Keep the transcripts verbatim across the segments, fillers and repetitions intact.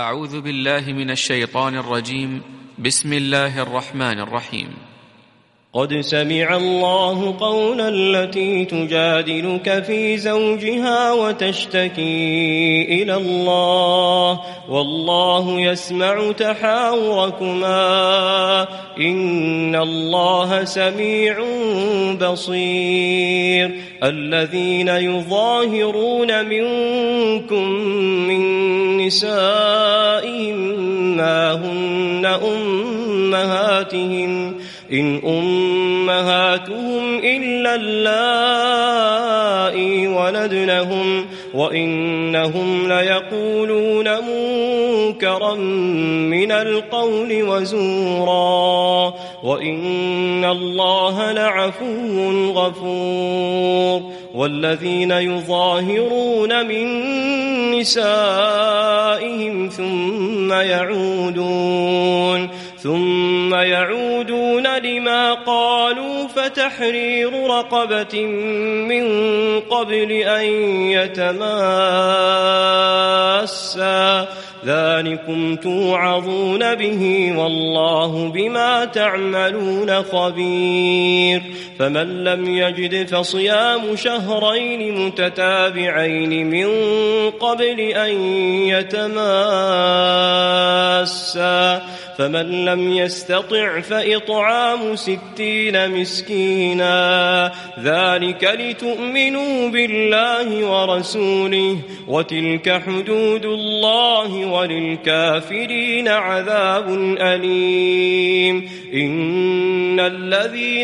أعوذ بالله من الشيطان الرجيم. بسم الله الرحمن الرحيم. قد سمع الله قولا التي تجادلك في زوجها وتشتكي إلى الله والله يسمع تحاوركما إن الله سميع بصير. الذين يظاهرون منكم من نسائهم ما هن أمهاتهم إن أمهاتهم إلا اللائي ولدنهم وإنهم ليقولون منكرا من القول وزورا وإن الله لعفو غفور. والذين يظاهرون من نسائهم ثم يعودون ثم يعودون لما قالوا فتحرير رقبة من قبل أن يتماسا ذلكم توعظون به والله بما تعملون خبير. فمن لم يجد فصيام شهرين متتابعين من قبل أن يتماسا فمن لم يستطع فإطعام ستين مسكينا ذلك لتؤمنوا بالله ورسوله وتلك حدود الله وللكافرين عذاب أليم. إن الذين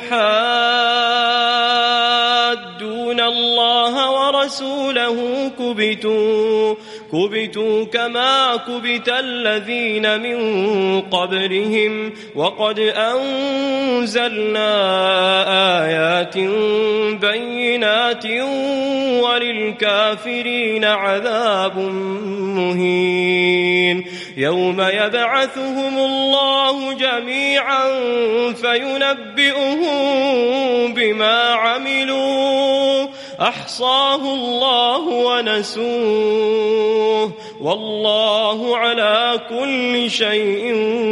يحادون الله ورسوله كبتوا كبتوا كما كبت الذين من قبلهم وقد أنزلنا آيات بينات وللكافرين عذاب مهين. يوم يبعثهم الله جميعا فينبئهم بما عملوا أحصاه الله ونسوه والله على كل شيء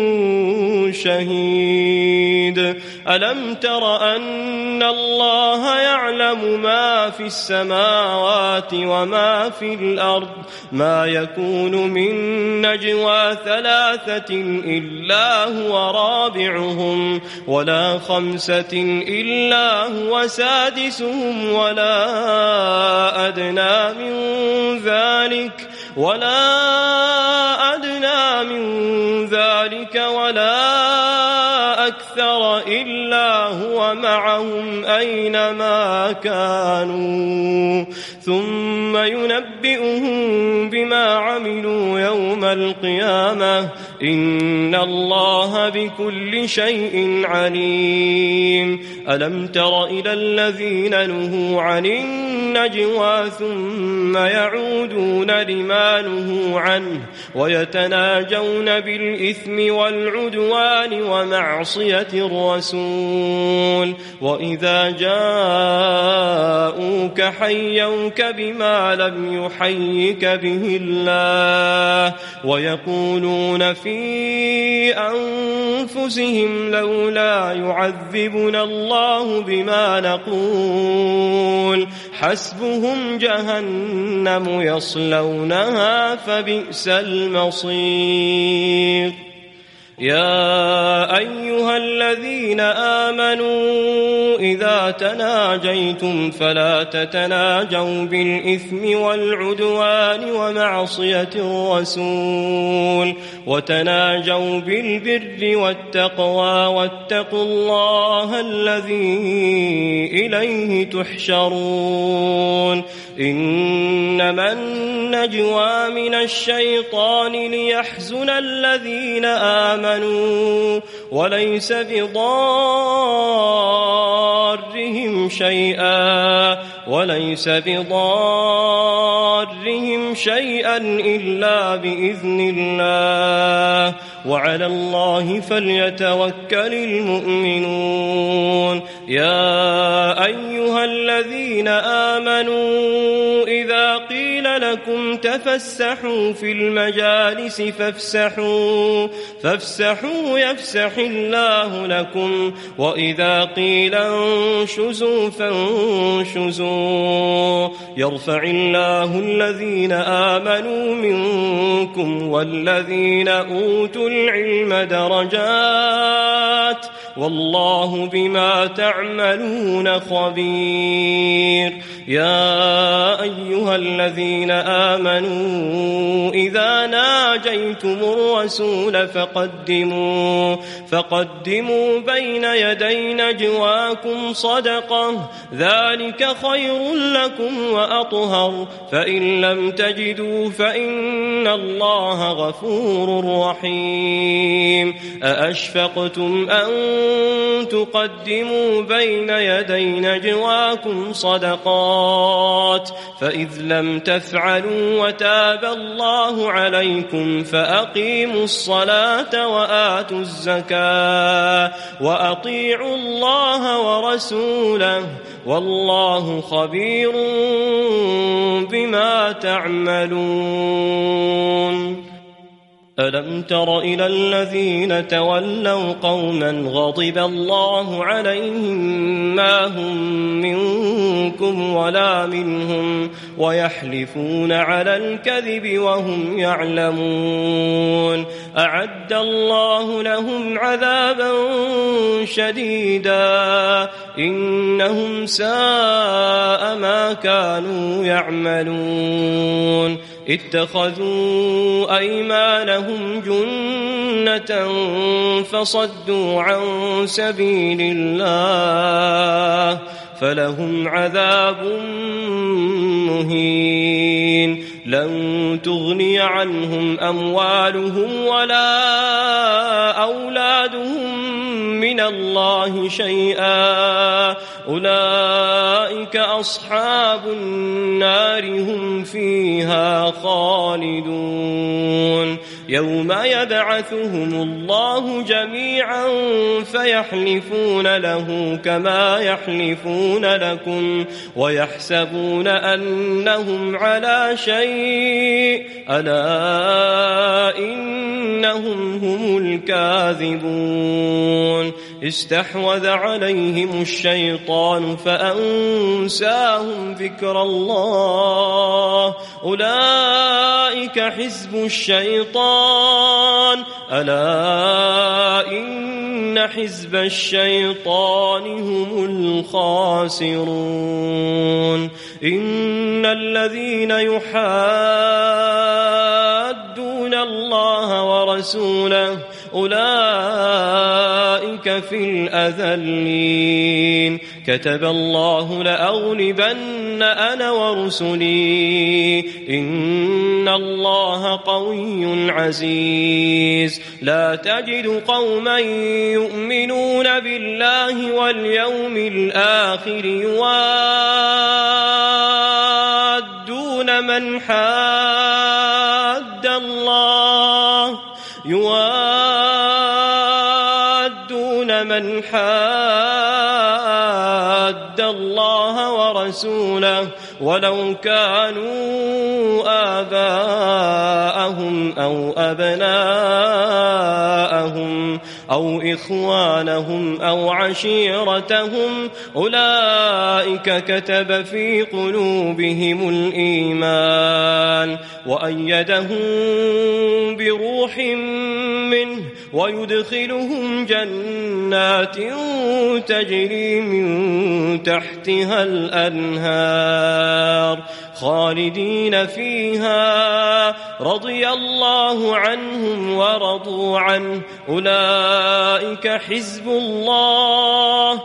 شهيد. ألم تر أن الله يعلم ما في السماوات وما في الأرض ما يكون من نجوى ثلاثة إلا هو رابعهم ولا خمسة إلا هو سادسهم ولا أدنى من ذلك ولا أدنى من ذلك ولا أكثر إلا هو معهم أينما كانوا ثم ينبئهم بما عملوا يوم القيامة إن الله بكل شيء عليم. ألم تر إلى الذين نهوا عن النجوى ثم يعودون لما نهوا عنه ويتناجون بالإثم والعدوان ومعصية الرسول وإذا جاءوك حيوك بما لم يحيك به الله ويقولون في أنفسهم لولا يعذبنا الله بما نقول حسبهم جهنم يصلونها فبئس المصير. يا أيها الذين آمنوا إذا تناجيتم فلا تتناجوا بالإثم والعدوان ومعصية الرسول وتناجوا بالبر والتقوى واتقوا الله الذي إليه تحشرون. إنما النجوى من الشيطان ليحزن الذين آمنوا وليس بضارهم شيئا وليس بضارهم شيئا إلا بإذن الله وعلى الله فليتوكل المؤمنون. يا أيها الذين آمنوا إذا قيل قيل لكم تفسحوا في المجالس فافسحوا فافسحوا يفسح الله لكم وإذا قيل انشزوا فانشزوا يرفع الله الذين آمنوا منكم والذين أوتوا العلم درجات والله بما تعملون خبير. يا أيها الذين آمنوا إذا ناجيتم الرسول فقدموا فقدموا بين يدي نجواكم صدقة ذلك خير لكم وأطهر فإن لم تجدوا فإن الله غفور رحيم. أأشفقتم أن تقدموا بين يدي نجواكم صدقات فإذ لم تفعلوا وتاب الله عليكم فأقيموا الصلاة وآتوا الزكاة وأطيعوا الله ورسوله والله خبير بما تعملون. ألم تر إلى الذين تولوا قوما غضب الله عليهم ما هم منكم ولا منهم ويحلفون على الكذب وهم يعلمون أعد الله لهم عذابا شديدا إنهم ساء ما كانوا يعملون. اتخذوا أيمانهم جنة فصدوا عن سبيل الله فلهم عذاب مهين. لن تغني عنهم أموالهم ولا أولادهم من الله شيئا أولئك أصحاب النار هم فيها خالدون. يوم يبعثهم الله جميعا فيحلفون له كما يحلفون لكم ويحسبون أنهم على شيء ألا إنهم هم الكاذبون. استحوذ عليهم الشيطان فأنساهم ذكر الله أولئك حزب الشيطان ألا إن حزب الشيطان هم الخاسرون. إن الذين يحادون الله ورسوله أولئك في الأذلين. كتب الله لأغلبن أنا ورسلي إن الله قوي عزيز. لا تجد قوما يؤمنون بالله واليوم الآخر يوادون من حاد الله يوادون من حاد الله ورسوله ولو كانوا آباءهم أو أبناءهم أو إخوانهم أو عشيرتهم أولئك كتب في قلوبهم الإيمان وأيدهم بروح منه ويدخلهم جنات تجري من تحتها الأنهار خالدين فيها رضي الله عنهم ورضوا عنه أولئك حزب الله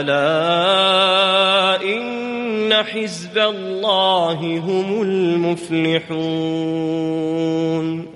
ألا إن حزب الله هم المفلحون.